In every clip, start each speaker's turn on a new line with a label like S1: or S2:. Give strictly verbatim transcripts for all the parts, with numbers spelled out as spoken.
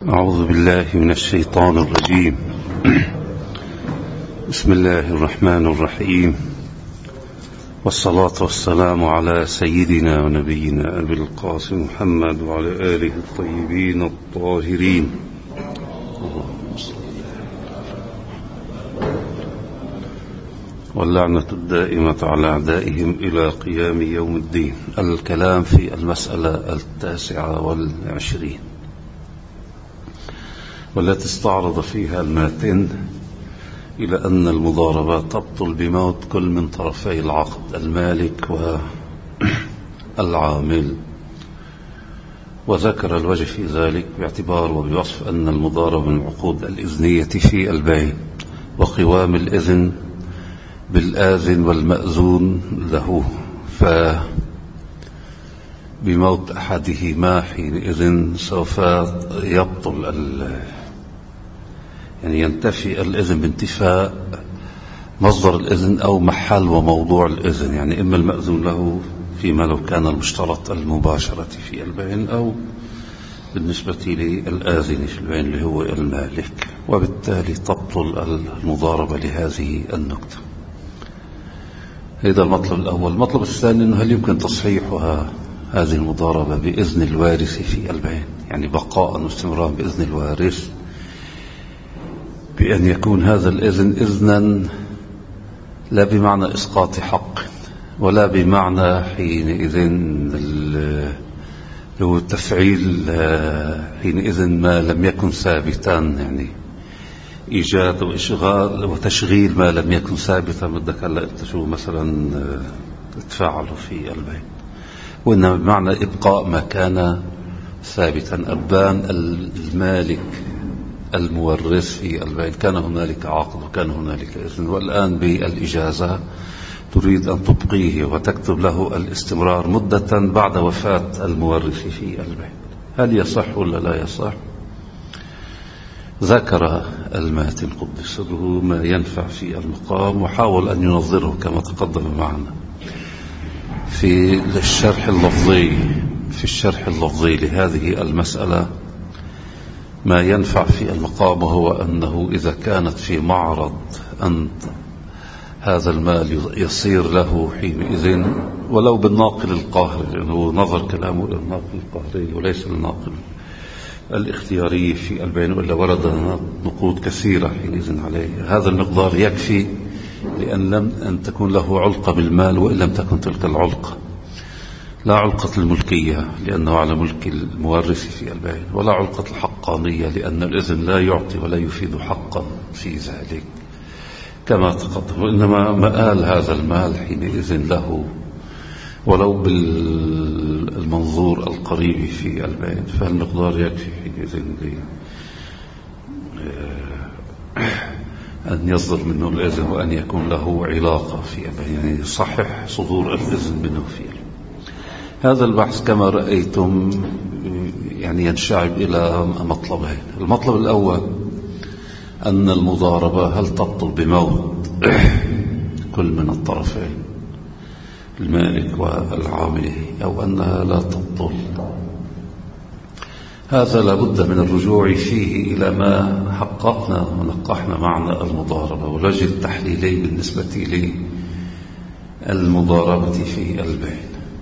S1: أعوذ بالله من الشيطان الرجيم. بسم الله الرحمن الرحيم، والصلاة والسلام على سيدنا ونبينا أبي القاسم محمد وعلى آله الطيبين الطاهرين. واللعنة الدائمة على أعدائهم إلى قيام يوم الدين. الكلام في المسألة التاسعة والعشرين، والتي استعرض فيها الماتن إلى أن المضاربة تبطل بموت كل من طرفي العقد، المالك والعامل، وذكر الوجه في ذلك باعتبار وبوصف أن المضاربة من عقود الإذنية في البيع، وقوام الإذن بالآذن والمأذون له، فبموت أحدهما حينئذ سوف يبطل يعني ينتفي الإذن بانتفاء مصدر الإذن أو محل وموضوع الإذن، يعني إما المأذون له فيما لو كان المشترط المباشرة في البيع، أو بالنسبة للآذن في البيع اللي هو المالك، وبالتالي تبطل المضاربة لهذه النقطة. هذا المطلب الأول. المطلب الثاني أنه هل يمكن تصحيحها هذه المضاربة بإذن الوارث في البيع، يعني بقاء واستمرار بإذن الوارث، بأن يكون هذا الإذن إذنا لا بمعنى إسقاط حق، ولا بمعنى حينئذ لو تفعيل حينئذ ما لم يكن ثابتا، يعني إيجاد وإشغال وتشغيل ما لم يكن ثابتا. بدك هلا أنت شو مثلا تفعله في البيت، وإنما بمعنى إبقاء ما كان ثابتا. أبان المالك المورث في البيت كان هنالك عقد وكان هنالك إذن، والآن بالإجازة تريد أن تبقيه وتكتب له الاستمرار مدة بعد وفاة المورث في البيت، هل يصح ولا لا يصح؟ ذكر الماتن قدس سره ما ينفع في المقام، وحاول أن ينظره كما تقدم معنا في الشرح اللفظي في الشرح اللفظي لهذه المسألة. ما ينفع في المقام هو أنه إذا كانت في معرض أن هذا المال يصير له حينئذ ولو بالناقل القاهري، لأنه نظر كلامه للناقل القاهري وليس الناقل الاختياري في البيع، وإلا ورد نقود كثيرة حينئذ عليه. هذا المقدار يكفي لأن لم أن تكون له علقة بالمال، وإن لم تكن تلك العلقة لا علقة الملكية لأنه على ملك المورث في البيع، ولا علقة الحقانية لأن الإذن لا يعطي ولا يفيد حقا في ذلك كما تقدم، وإنما مآل هذا المال حينئذ له ولو بالمنظور القريب في البيع، فالمقدار يكفي حينئذ أن يصدر منه الإذن وأن يكون له علاقة في البيع، يعني يصحح صدور الإذن منه في البيع. هذا البحث كما رأيتم يعني ينشعب إلى مطلبين. المطلب الأول أن المضاربة هل تبطل بموت كل من الطرفين المالك والعامل، أو أنها لا تبطل. هذا لابد من الرجوع فيه إلى ما حققنا ونقحنا معنى المضاربة، والوجه التحليلي بالنسبة للمضاربة في البيع.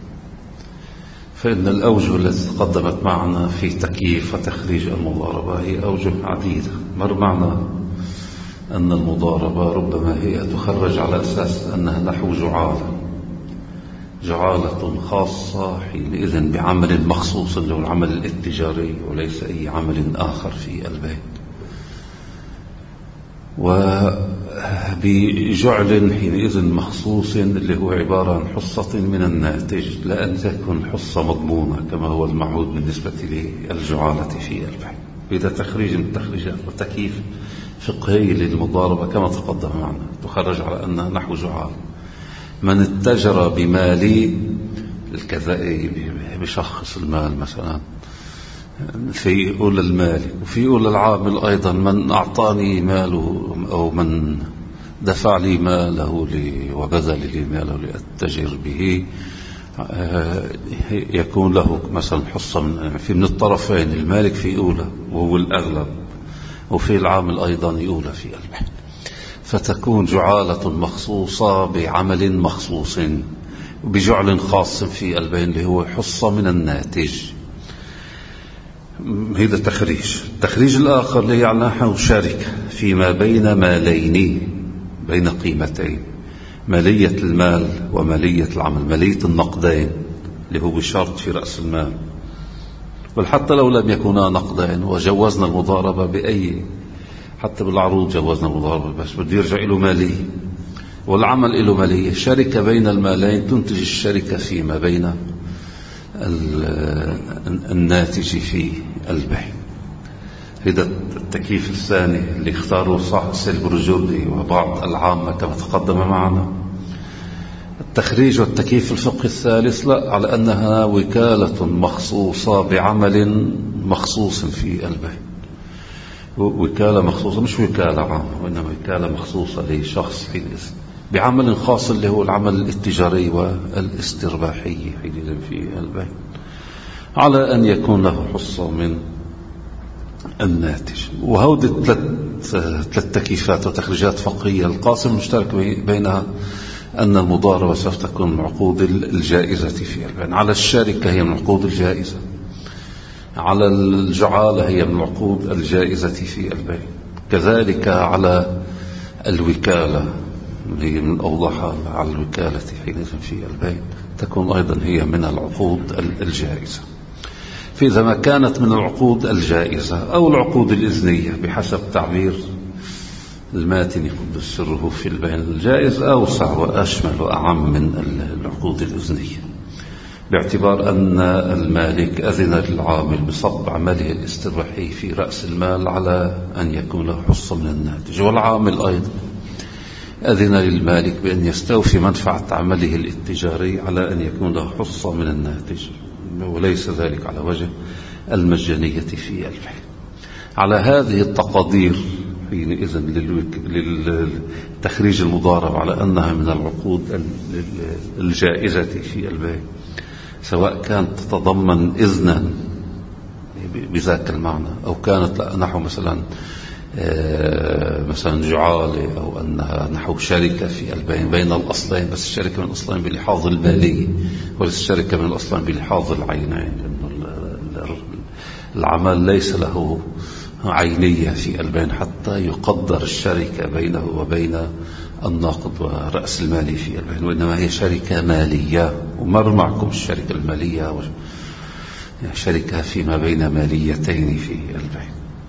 S1: فإن الأوجه التي تقدمت معنا في تكييف وتخريج المضاربة هي أوجه عديدة. مر معنا أن المضاربة ربما هي تخرج على أساس أنها نحو جعالة جعالة خاصة حينئذ بعمل مخصوص اللي هو العمل الاتجاري، وليس أي عمل آخر في البيت، وبجعل حينئذ مخصوص اللي هو عبارة عن حصة من الناتج، لا أن تكون حصة مضمونة كما هو المعهود بالنسبة للجعالة في البيع. بإذا تخريج من التخريجات وتكييف فقهي للمضاربة كما تقدم معنا تخرج على أنها نحو جعال. من اتجر بمالي الكذائي بشخص المال مثلا، في يقول المالك وفي يقول العامل أيضا، من أعطاني ماله أو من دفع لي ماله لي وبذل لي ماله لأتجر به يكون له مثلا حصة من, في من الطرفين، المالك في أولى وهو الأغلب، وفي العامل أيضا أولى في البين، فتكون جعالة مخصوصة بعمل مخصوص بجعل خاص في البين اللي هو حصة من الناتج. هذا تخريج. التخريج الآخر اللي يعني نحو شركة فيما بين مالين، بين قيمتين، مالية المال ومالية العمل، مالية النقدين اللي هو شرط في رأس المال، بل حتى لو لم يكونا نقدين وجوزنا المضاربة بأي، حتى بالعروض جوزنا المضاربة، بس بده يرجع له مالية، والعمل له مالية. شركة بين المالين تنتج الشركة فيما بين الناتج في البيع. هذا التكييف الثاني اللي اختاره صاحب السيلبروجردي وبعض العامة كما تقدم معنا. التخريج والتكييف الفقهي الثالث لا، على أنها وكالة مخصوصة بعمل مخصوص في البيع، وكالة مخصوصة مش وكالة عامة، وإنما وكالة مخصوصة لشخص حينئذ بعمل خاص اللي هو العمل الاتجاري والاسترباحي حينئذ في البيع، على أن يكون له حصة من الناتج. وهودي ثلاث تكييفات وتخريجات فقهية، القاسم المشترك بينها أن المضاربة سوف تكون من العقود الجائزة في البيع. على الشركة هي من العقود الجائزة، على الجعالة هي من العقود الجائزة في البيع، كذلك على الوكالة هي من أوضحها، على الوكالة حينئذ في البيع تكون أيضا هي من العقود الجائزة. فإذا ما كانت من العقود الجائزة أو العقود الإذنية بحسب تعبير الماتن قدس سره في البيان، الجائز أوسع وأشمل وأعم من العقود الإذنية، باعتبار أن المالك أذن للعامل بصب عمله الاسترباحي في رأس المال على أن يكون له حصة من الناتج، والعامل أيضا أذن للمالك بأن يستوفي منفعة عمله الاتجاري على أن يكون له حصة من الناتج، وليس ذلك على وجه المجانية في البيع. على هذه التقادير حينئذ للتخريج المضارب على أنها من العقود الجائزة في البيع، سواء كانت تتضمن إذنا بذاك المعنى أو كانت نحو مثلا مثلا جعالة، أو أنها نحو شركة في البيع بين الأصلين، بس الشركة من الأصلين بلحاظ المالي وليس الشركة من الأصلين بلحاظ العينين، لأن العمل ليس له عينية في البيع حتى يقدر الشركة بينه وبين الناقد ورأس المالي في البيع، وإنما هي شركة مالية. ومر معكم الشركة المالية شركة فيما بين ماليتين في البيع.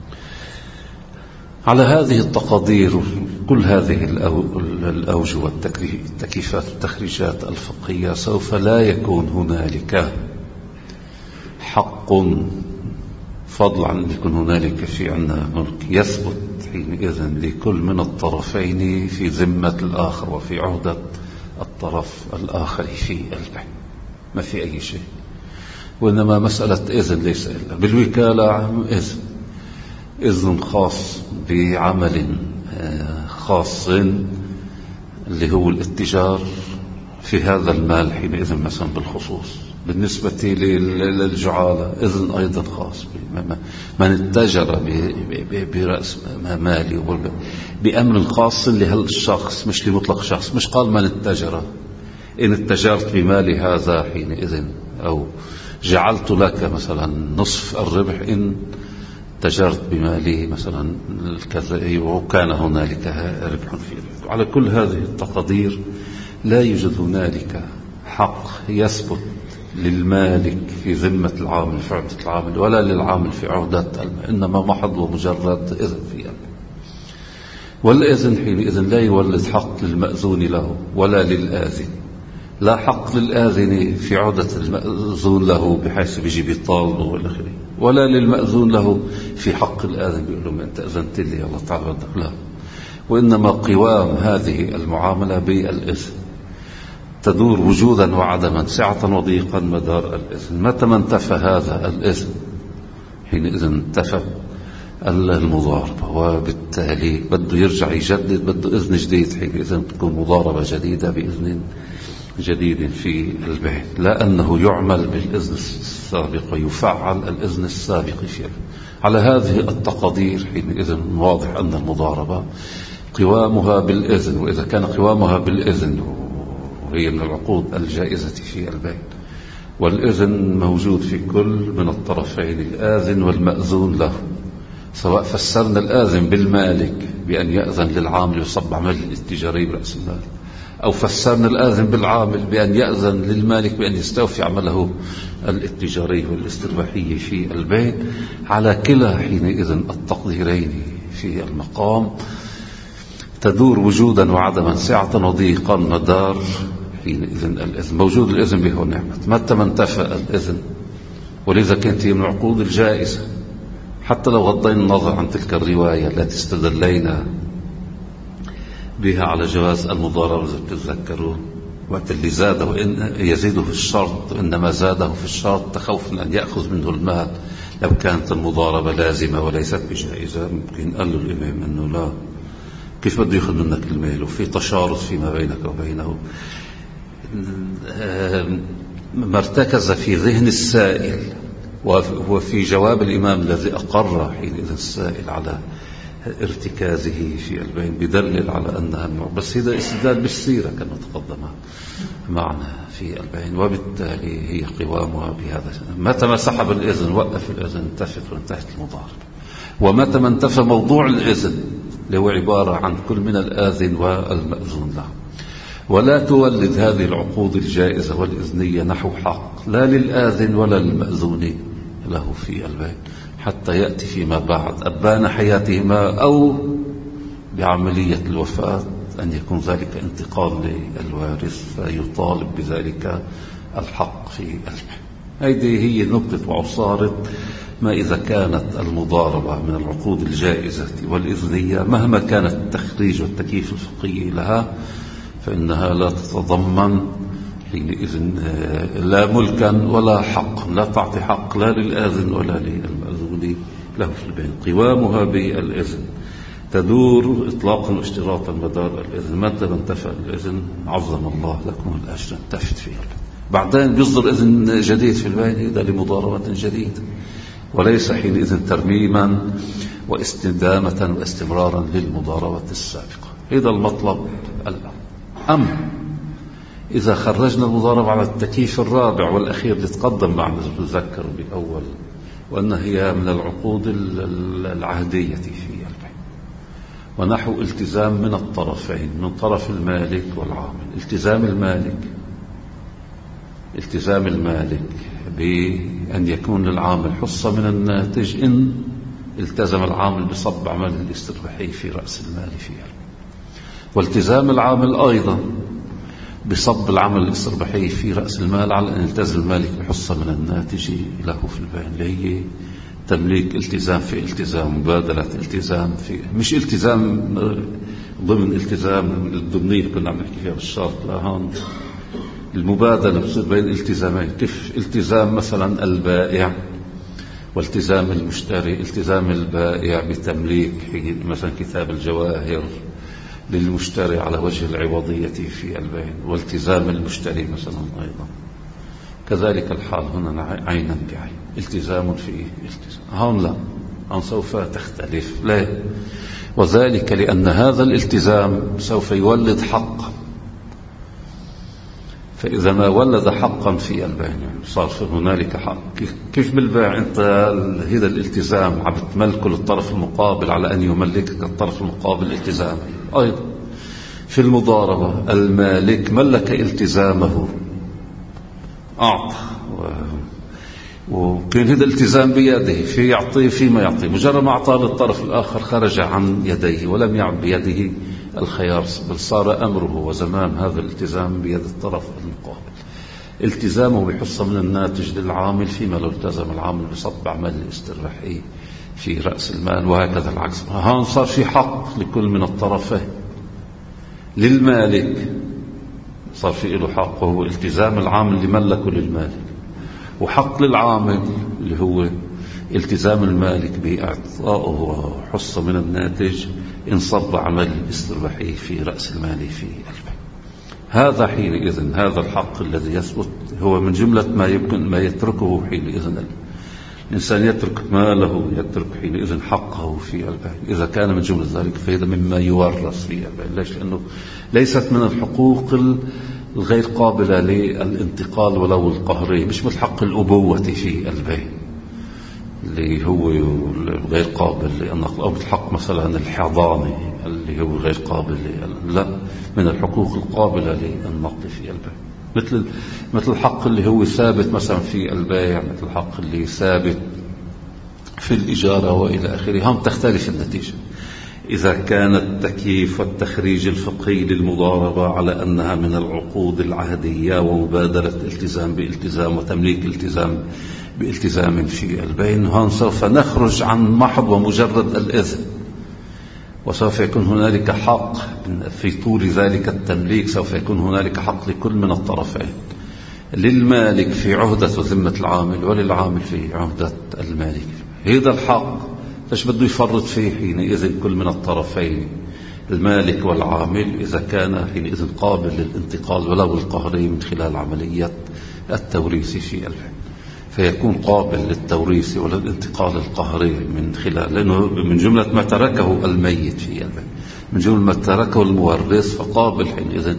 S1: على هذه التقادير كل هذه الأوجه والتكييفات والتخريجات الفقهية سوف لا يكون هنالك حق، فضلا عن أن يكون هنالك في عنا ملك، يثبت حينئذ لكل من الطرفين في ذمة الآخر وفي عهدة الطرف الآخر في البيع، ما في أي شيء. وإنما مسألة إذن ليس إلا بالوكالة، إذن إذن خاص بعمل خاص اللي هو الاتجار في هذا المال حينئذ مثلا بالخصوص. بالنسبة للجعالة إذن أيضا خاص من اتجر برأس مالي بأمر خاص لهالشخص، مش لمطلق شخص. مش قال من اتجر، إن اتجرت بمالي هذا حينئذ، أو جعلت لك مثلا نصف الربح إن تجرت بمالي مثلا كذا، وكان هنالك ربح فيه. على كل هذه التقدير لا يوجد هنالك حق يثبت للمالك في ذمة العامل في عهدة العامل، ولا للعامل في عهدة، إنما محض ومجرد إذن في البيع. والإذن حينئذ لا يولد حق للمأذون له ولا للآذن، لا حق للآذن في عهدة المأذون له بحيث بيجي بيطالبه والآخرين، ولا للمأذون له في حق الآذن بيقول له أنت أذنت لي الله تعالى بدك، لا. وإنما قوام هذه المعاملة بالإذن، تدور وجودا وعدما، سعة وضيقا مدار الإذن. متى ما انتفى هذا الإذن حينئذ انتفى المضاربة، وبالتالي بده يرجع يجدد، بده إذن جديد، حينئذ تكون مضاربة جديدة بإذن جديد في البيع، لا أنه يعمل بالإذن السابق ويفعل الإذن السابق في البيع. على هذه التقادير حينئذ واضح أن المضاربة قوامها بالإذن، وإذا كان قوامها بالإذن وهي من العقود الجائزة في البيع، والإذن موجود في كل من الطرفين الآذن والمأذون له، سواء فسرنا الآذن بالمالك بأن يأذن للعامل يصب عمل التجاري برأس المال، أو فسرنا الآذن بالعامل بأن يأذن للمالك بأن يستوفي عمله الاتجاري والاسترباحي في البيع. على كلا حينئذ التقديرين في المقام تدور وجودا وعدما، سعة وضيقا، مدار حينئذ الإذن. موجود الإذن به ونعمة، متى ما انتفى الإذن، ولذا كانت هي من العقود الجائزة. حتى لو غضينا النظر عن تلك الرواية التي استدلينا بها على جواز المضاربة، إذا تتذكروا وقت اللي زاد وإن يزيده في الشرط، إنما زاده في الشرط تخوفا أن يأخذ منه المال. لو كانت المضاربة لازمة وليست بجائزة ممكن قال له الإمام أنه لا، كيف بده يأخذ منك المال وفي تشارط فيما بينك وبينه. ما ارتكز في ذهن السائل وفي جواب الإمام الذي أقر حينئذ السائل على ارتكازه في البين بدلل على أنها من، بس هذا استدلال بالسيرة كما تقدم معنا في البين، وبالتالي هي قوامها بهذا. متى ما سحب الإذن وقف الإذن انتفت وانتهت المضاربة. ومتى ما انتفى موضوع الإذن اللي هو عبارة عن كل من الآذن والمأذون له. ولا تولد هذه العقود الجائزة والإذنية نحو حق لا للآذن ولا للمأذون له في البين، حتى يأتي فيما بعد أبان حياتهما أو بعملية الوفاة أن يكون ذلك انتقال للوارث فيطالب بذلك الحق في البين. هذه هي نقطة وعصارة ما إذا كانت المضاربة من العقود الجائزة والإذنية مهما كانت التخريج والتكييف الفقهي لها، فإنها لا تتضمن حينئذ لا ملكا ولا حق، لا تعطي حق لا للآذن ولا للمأذون له في البين. قوامها بالإذن تدور إطلاقا واشتراطا مدار الإذن. متى انتفى الإذن عظم الله لكم الأجر انتفت فيه. بعدين بيصدر إذن جديد في البين إذا لمضاربة جديدة، وليس حينئذ ترميما واستدامة واستمرارا للمضاربة السابقة. هذا المطلب الآن. أم إذا خرجنا المضاربة على التكييف الرابع والأخير اللي تقدم معنا تذكروا بأول، وأنها هي من العقود العهدية في البيع، ونحو التزام من الطرفين، من طرف المالك والعامل. التزام المالك التزام المالك بأن يكون للعامل حصة من الناتج إن التزم العامل بصب عمل الاسترباحي في رأس المال في البيع، والتزام العامل أيضا بصب العمل الاسترباحي في رأس المال على أن يلتزم المالك بحصة من الناتج له في البيع، اللي هي تمليك التزام في التزام، مبادلة التزام في، مش التزام ضمن التزام الضمنية كنا عم نحكي فيها بالشرط، لا، هون المبادلة بصير بين التزامين. كيف التزام مثلا البائع والتزام المشتري. التزام البائع بتمليك مثلا كتاب الجواهر للمشتري على وجه العوضية في البيع، والتزام المشتري مثلا أيضا كذلك الحال هنا عينا بعين، التزام في التزام. هون لا، هون سوف تختلف. ليه؟ وذلك لأن هذا الالتزام سوف يولد حقا، فإذا ما ولد حقا في البيع صار في هنالك حق. كيف بالبيع أنت هذا الالتزام عم تملكه للطرف المقابل على أن يملكك الطرف المقابل التزام، أيضا في المضاربة المالك ملك التزامه أعطى، وكان هذا الالتزام بيده، في يعطيه فيما يعطيه، مجرد ما أعطاه للطرف الآخر خرج عن يديه ولم يعد بيده الخيار، بل صار أمره وزمام هذا الالتزام بيد الطرف المقابل. التزامه بحصة من الناتج للعامل فيما لو التزم العامل بصب عمل الاسترباحي في رأس المال، وهكذا العكس. هون صار في حق لكل من الطرفين. للمالك صار في له حق وهو التزام العامل اللي ملكه للمالك، وحق للعامل اللي هو التزام المالك بإعطائه حصة من الناتج إن صب عمل الاسترباحي في رأس المال في البيع. هذا حينئذ هذا الحق الذي يثبت هو من جملة ما يمكن ما يتركه حينئذ الإنسان يترك ماله، يترك حينئذ حقه في البيع. إذا كان من جملة ذلك فهذا مما يورث في البيع. ليش؟ لأنه ليست من الحقوق الغير قابلة للانتقال ولو القهري، مش مثل حق الأبوة في البيع اللي هو غير قابل للنقل، أو الحق مثلا الحضانة اللي هو غير قابل، لا، من الحقوق القابلة للنقل في البيع. مثل مثل الحق اللي هو ثابت مثلا في البيع، مثل الحق اللي ثابت في الإجارة وإلى آخره. هم تختلف النتيجة إذا كان التكييف والتخريج الفقهي للمضاربة على أنها من العقود العهدية ومبادرة التزام بالتزام وتمليك التزام بالتزام في البيع، هون سوف نخرج عن محض ومجرد الإذن، وسوف يكون هنالك حق في طول ذلك التمليك. سوف يكون هنالك حق لكل من الطرفين، للمالك في عهدة وذمة العامل، وللعامل في عهدة المالك. هذا الحق فاش بده يفرط فيه حينئذ كل من الطرفين، المالك والعامل، إذا كان حينئذ قابل للانتقال ولو القهري من خلال عملية التوريث في البيع، فيكون قابل للتوريث وللانتقال القهري من خلال، لأنه من جملة ما تركه الميت في البيع، من جملة ما تركه المورث، فقابل حينئذ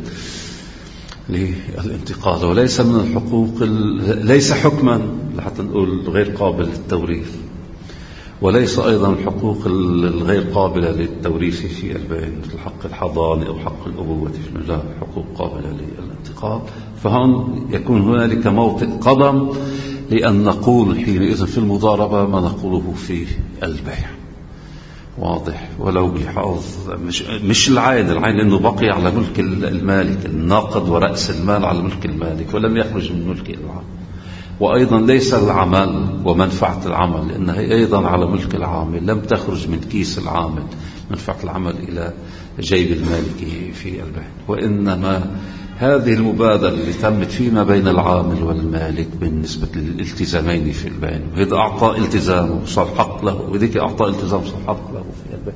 S1: للانتقال. وليس من الحقوق، ليس حكما لحتى نقول غير قابل للتوريث، وليس أيضا الحقوق الغير قابلة للتوريث في البيع مثل حق الحضانة أو حق الأبوة، لا، حقوق قابلة للانتقال. فهون يكون هنالك موطئ قدم لأن نقول حينئذ في المضاربة ما نقوله في البيع، واضح، ولو بلحاظ مش, مش العين العين لأنه بقي على ملك المالك، الناقد ورأس المال على ملك المالك ولم يخرج من ملك العام. وأيضا ليس العمل ومنفعة العمل لأنها أيضا على ملك العامل، لم تخرج من كيس العامل منفعة العمل إلى جيب المالك في البيع، وإنما هذه المبادرة اللي تمت فيما بين العامل والمالك بالنسبة للالتزامين في البيع، وهذا أعطى التزام وصار حق له، وذيك أعطى التزام وصار حق له في البيع.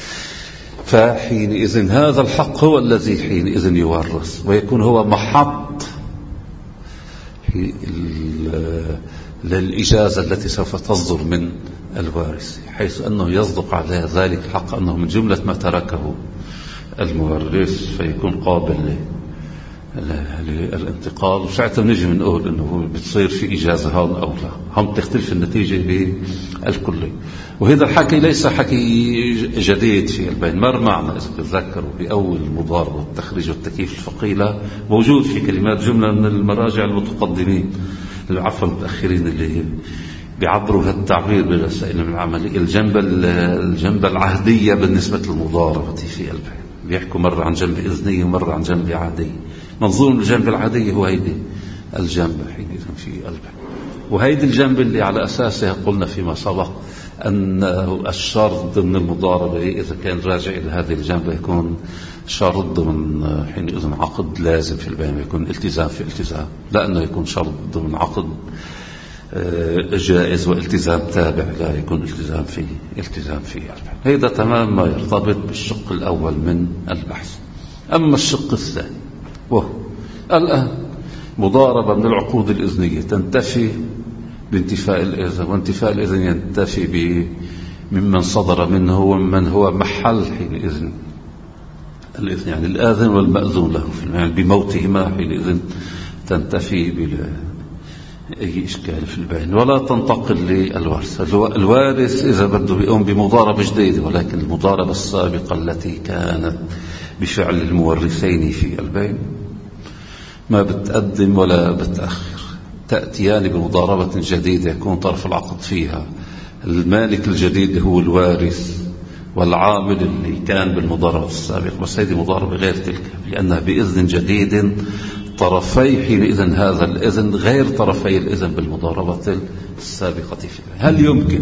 S1: فحينئذ هذا الحق هو الذي حينئذ يورث، ويكون هو محط للإجازة التي سوف تصدر من الوارث، حيث أنه يصدق على ذلك الحق أنه من جملة ما تركه المورث، فيكون قابل للانتقال. وساعتها نجي نقول أنه بتصير في إجازة هون أو لا، هم تختلف النتيجة بالكلية. وهذا الحكي ليس حكي جديد في البيع، مر معنا إذا تتذكروا بأول المضاربة والتخريج والتكييف الفقيلة، موجود في كلمات جملة من المراجع المتقدمين عفوا المتأخرين اللي بيعبروا هذا التعبير برسائل من العملية الجنبة الجنبة العهدية بالنسبة للمضاربة في البيع. بيحكوا مرة عن جنب إذنية ومرة عن جنب عادية. منظور الجنب العادية هو هيدي الجنب حينئذ في البيع، وهيدي الجنب اللي على أساسها قلنا فيما سبق أن الشرط ضمن المضاربة إذا كان راجع إلى هذه الجنب يكون شرط ضمن حينئذ عقد لازم في البيع، يكون التزام في التزام، لا أنه يكون شرط ضمن عقد جائز والتزام تابع، لا يكون التزام في التزام في البيع. هذا تمام ما يرتبط بالشق الأول من البحث. أما الشق الثاني وهو الآن مضاربة من العقود الإذنية تنتفي بانتفاء الإذن، وانتفاء الإذن ينتفي ممن صدر منه ومن هو محل حينئذ الإذن، يعني الآذن والمأذون له في يعني بموتهما حينئذ تنتفي بلا أي إشكال في البيع، ولا تنتقل للورث. الوارث إذا بده يقوم بمضاربة جديدة، ولكن المضاربة السابقة التي كانت بفعل المورثين في البيع ما بتقدم ولا بتأخر، تأتيان بمضاربة جديدة يكون طرف العقد فيها المالك الجديد هو الوارث والعامل اللي كان بالمضاربة السابقة، بس هذه مضاربة غير تلك لأنها بإذن جديد طرفي حينئذ هذا الإذن غير طرفي الإذن بالمضاربة السابقة فيه. هل يمكن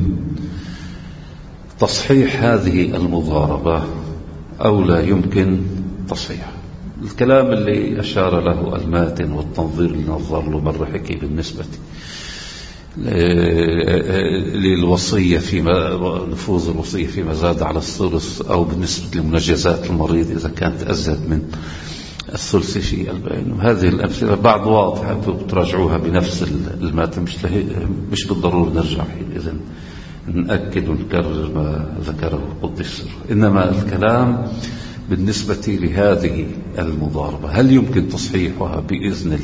S1: تصحيح هذه المضاربة أو لا يمكن تصحيح؟ الكلام اللي أشار له الماتن والتنظير اللي نظر له مرة حكي بالنسبة للوصية فيما نفوذ الوصية فيما زاد على الثلث، أو بالنسبة لمنجزات المريض إذا كانت أزيد من الثلث في البين. وهذه الأمثلة بعد واضحة تراجعوها بنفس الماتن، مش, مش بالضرورة نرجع إذن نأكد ونكرر ما ذكره قدس سره. إنما الكلام بالنسبة لهذه المضاربة هل يمكن تصحيحها بإذن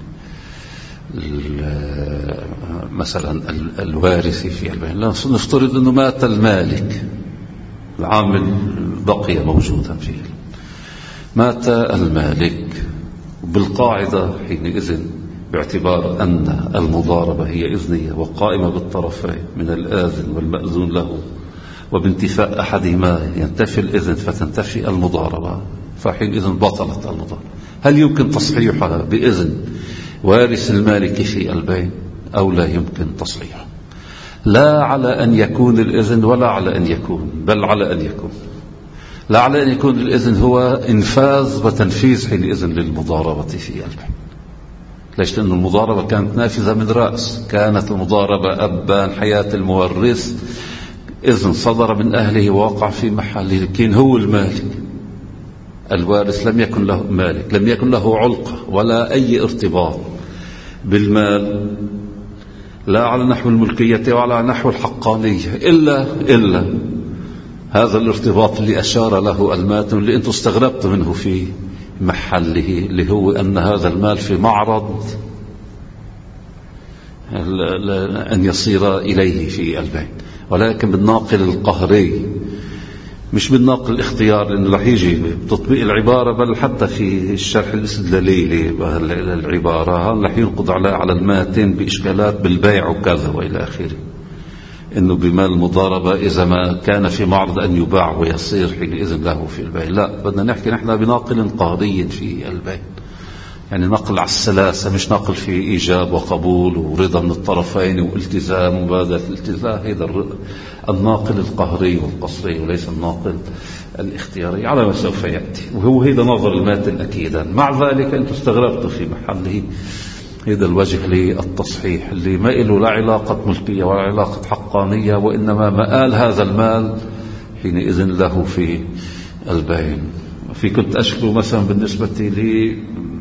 S1: مثلا الوارث في البين؟ لا، نفترض أنه مات المالك، العامل بقي موجودا فيه، مات المالك، بالقاعدة حينئذ باعتبار أن المضاربة هي إذنية وقائمة بالطرفين من الآذن والمأذون له، وبانتفاء أحدهما ينتفي الإذن فتنتفي المضاربة، فحينئذ بطلت المضاربة. هل يمكن تصحيحها بإذن وارث المالك في البين أو لا يمكن تصحيحها؟ لا على أن يكون الإذن ولا على أن يكون، بل على أن يكون. لا على أن يكون الإذن هو إنفاذ وتنفيذ حينئذ للمضاربة في البين. ليش؟ لأن المضاربة كانت نافذة من رأس، كانت المضاربة أبان حياة المورث، إذن صدر من أهله ووقع في محله، لكن هو المالك، الوارث لم يكن له مالك، لم يكن له علقة ولا أي ارتباط بالمال، لا على نحو الملكية ولا على نحو الحقانية، إلا إلا هذا الارتباط اللي أشار له الماتن اللي أنتم استغربتوا منه في محله، اللي هو أن هذا المال في معرض أن يصير إليه في البين، ولكن بالناقل القهري مش بالناقل الاختيار، لأنه رح يجي بتطبيق العبارة، بل حتى في الشرح الاستدلالي للعبارة رح ينقض على على الماتن بإشكالات بالبيع وكذا وإلى آخره، إنه بمال المضاربة إذا ما كان في معرض أن يباع ويصير حينئذ له في البيع. لا، بدنا نحكي نحن بناقل قهري في البيع، يعني نقل على السلاسة، مش نقل في إيجاب وقبول ورضا من الطرفين والتزام ومبادئ الالتزام. هذا الناقل القهري والقصري وليس الناقل الاختياري على ما سوف يأتي، وهو هذا نظر الماتن أكيدا. مع ذلك أنتم استغربتوا في محله هذا الوجه للتصحيح اللي ما له لا علاقة ملكية ولا علاقة حقانية، وإنما مآل هذا المال حينئذ له في البين. في كنت أشكو مثلا بالنسبة لي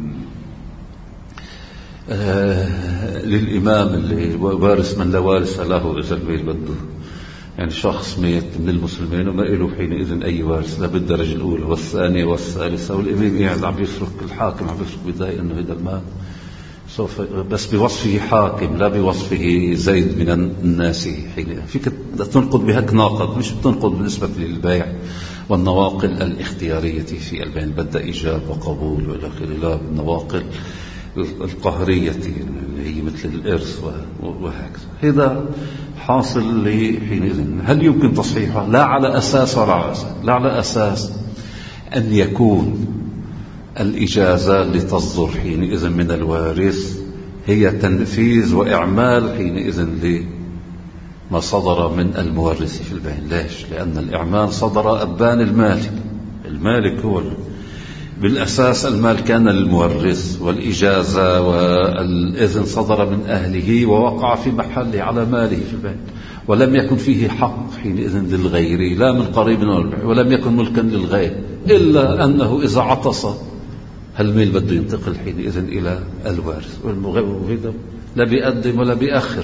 S1: آه للإمام اللي وارث من لا وارث له إذا البيت بده، يعني شخص ميت من المسلمين وما له حينئذ أي وارث، لا بالدرجة الأولى والثانية والثالثة، والإمام قاعد عم يفرق، الحاكم عم يفرق بداية إنه هذا المال سوف بس بوصفه حاكم لا بوصفه زيد من الناس. حين فيك تنقض بهك ناقض، مش بتنقض بالنسبة للبيع والنواقل الاختيارية في البين، بدأ إيجاب وقبول وإلى آخره، لا بالنواقل القهرية اللي هي مثل الإرث وهكذا. هذا حاصل لي حينئذ. هل يمكن تصحيحها؟ لا على أساس ولا على أساس، لا على أساس أن يكون الإجازة لتصدر حينئذ من الوارث هي تنفيذ وإعمال حينئذ لما صدر من المورث في البين. ليش؟ لأن الإعمال صدر أبان المالك، المالك هو بالأساس المال كان للمورث، والإجازة والإذن صدر من أهله ووقع في محله على ماله في البين، ولم يكن فيه حق حينئذ للغير لا من قريب ولم يكن ملكا للغير، إلا أنه إذا عطس هالميل بده ينتقل حينئذ إلى الوارث، والمغير لا بيقدم ولا بيأخر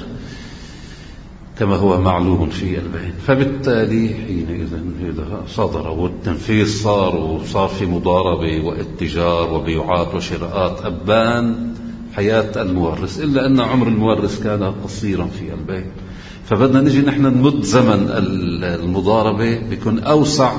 S1: كما هو معلوم في البين. فبالتالي حينئذ هذا صدر، والتنفيذ صار، وصار في مضاربة واتجار وبيعات وشراءات أبان حياة المورث، إلا أن عمر المورث كان قصيرا في البين. فبدنا نجي نحن نمد زمن المضاربة بيكون أوسع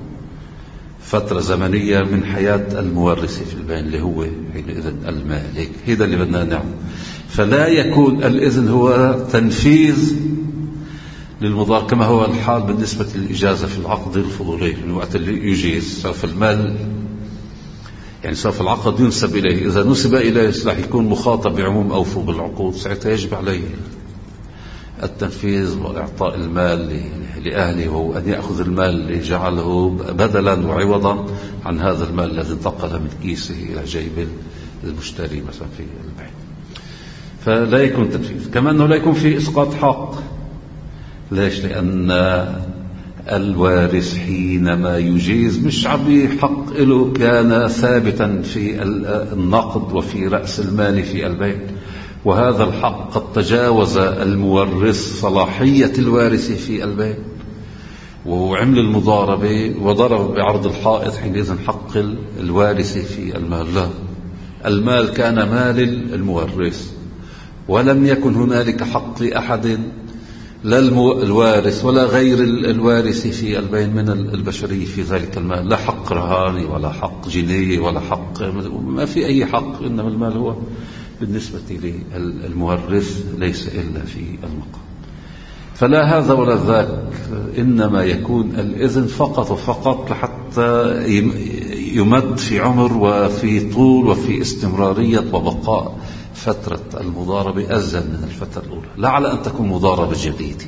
S1: فترة زمنية من حياة المورث في البين اللي هو حينئذ المالك. هذا اللي بدنا نعمل. فلا يكون الإذن هو تنفيذ للمضاربة كما هو الحال بالنسبة للإجازة في العقد الفضولي، من وقت اللي يجيز سوف المال يعني سوف العقد ينسب إليه، إذا نسب إليه راح يكون مخاطب بعموم أوفوا بالعقود، ساعتها يجب عليه التنفيذ وإعطاء المال لأهله، وهو أن يأخذ المال اللي جعله بدلا وعوضا عن هذا المال الذي انتقل من كيسه إلى جيب المشتري مثلا في البيع. فلا يكون تنفيذ، كما أنه لا يكون في إسقاط حق. ليش؟ لأن الوارث حينما يجيز مش عم حق له كان ثابتا في النقد وفي رأس المال في البيت، وهذا الحق قد تجاوز المورث صلاحية الوارث في البيت وعمل المضاربة وضرب بعرض الحائط حينئذ حق الوارث في المال. لا، المال كان مال المورث ولم يكن هنالك حق لأحد لا الوارث ولا غير الوارث في البين من البشرية في ذلك المال، لا حق رهاني ولا حق جنيه ولا حق، ما في أي حق، إنما المال هو بالنسبة للمورث ليس إلا في المقام. فلا هذا ولا ذاك، إنما يكون الإذن فقط وفقط حتى يمد في عمر وفي طول وفي استمرارية وبقاء فترة المضاربة أزل من الفترة الأولى، لا على أن تكون مضاربة جديدة،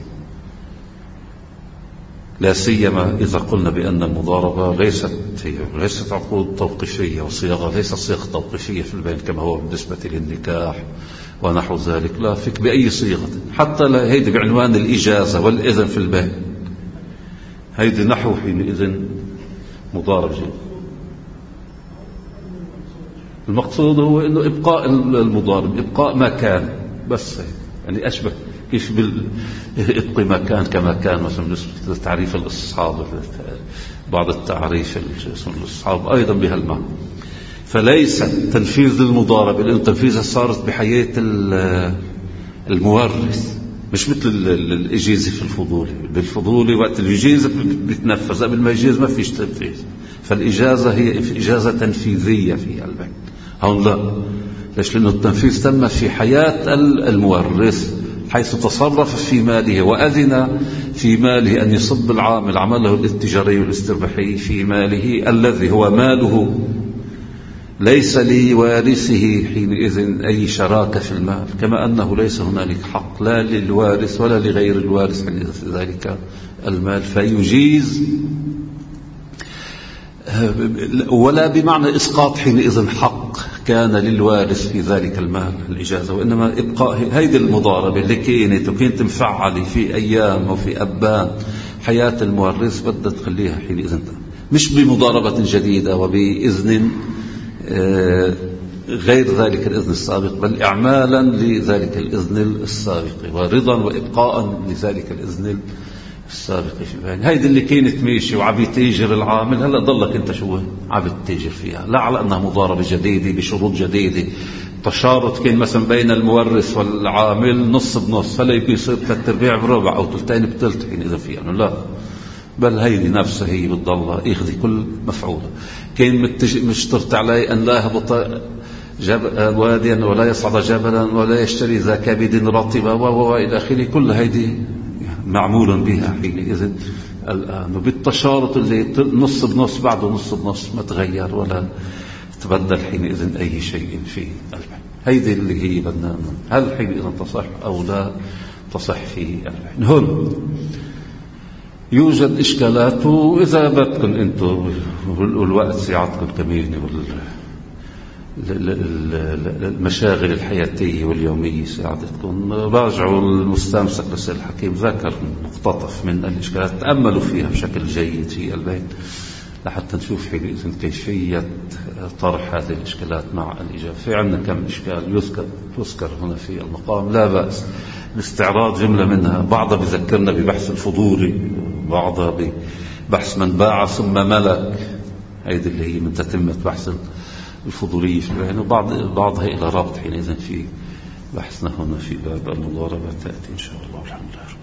S1: لا سيما إذا قلنا بأن المضاربة ليست ليست عقود توقيفية وصياغة ليست صيغة توقيفية في البين كما هو بالنسبة للنكاح ونحو ذلك، لا فيك بأي صيغة، حتى هيدي بعنوان الإجازة والإذن في البين، هيدي نحو حينئذ مضارب جديد. المقصود هو إنه إبقاء المضارب، إبقاء ما كان، بس يعني أشبه كيف بالإبقاء ما كان كما كان، مثلا بالنسبة لتعريف الاستصحاب، بعض التعريف الاستصحاب أيضا بهالمعنى. فليس تنفيذ للمضاربة لأن تنفيذها صارت بحياة المورث، مش مثل الإجازة في الفضولي. بالفضولي وقت الإجازة بتنفذ، قبل ما يجيز ما فيش تنفيذ، فالإجازة هي إجازة تنفيذية في البيت. هون لا، ليش؟ لأنه التنفيذ تم في حياة المورث حيث تصرف في ماله وأذن في ماله أن يصب العامل عمله الاتجاري والاسترباحي في ماله الذي هو ماله، ليس لوارثه حينئذ أي شراكة في المال، كما أنه ليس هنالك حق لا للوارث ولا لغير الوارث حينئذ في ذلك المال، فيجيز ولا بمعنى إسقاط حينئذ حق كان للوارث في ذلك المال الإجازة، وإنما إبقاء هيدي المضاربة اللي كانت وكانت مفعلة في أيام وفي أبان حياة المورث بدها تخليها حينئذ مش بمضاربة جديدة وبإذن غير ذلك الإذن السابق، بل إعمالا لذلك الإذن السابق ورضا وإبقاء لذلك الإذن السابق في البين. هيدي اللي كانت ماشي وعبي تيجر العامل، هلأ ضلك انت شو عبي تيجر فيها، لا على أنها مضاربة جديدة بشروط جديدة، تشارط كان مثلا بين المورث والعامل نص بنص، هلا يبقى يصير ثلاث ارباع بربع أو ثلثين بثلث حين إذا فيها، يعني لا، بل هيدي نفسها هي بتضلها ياخذ كل مفعولة. كان مشترط عليه أن لا يهبط واديا ولا يصعد جبلا ولا يشتري ذا كبد رطبا وإلى آخره، كل هيدي معمول بها حينئذ الآن، وبالتشارط اللي نص بنص بعده نص بنص ما تغير ولا تبدل حينئذ أي شيء في البين. هيدي اللي هي بدنا، هل حينئذ تصح أو لا تصح في البين. هون يوجد إشكالات، وإذا بدكم أنتم والوقت ساعتكم كمين والمشاغل الحياتية واليومية ساعدتكم، راجعوا المستمسك لسيد الحكيم، ذكر مقتطف من الإشكالات تأملوا فيها بشكل جيد في البيت لحتى نشوف حينئذ كيفية طرح هذه الإشكالات مع الإجابة. في عندنا كم إشكال يذكر يذكر هنا في المقام، لا بأس باستعراض جملة منها، بعضها بذكرنا ببحث الفضولي، بعضها ببحث من باع ثم ملك، هذه اللي هي من تتمة بحث الفضولية في البين، وبعض بعضها إلى رابط حينئذ في بحثنا هنا في باب المضاربة تأتي إن شاء الله. الحمد لله.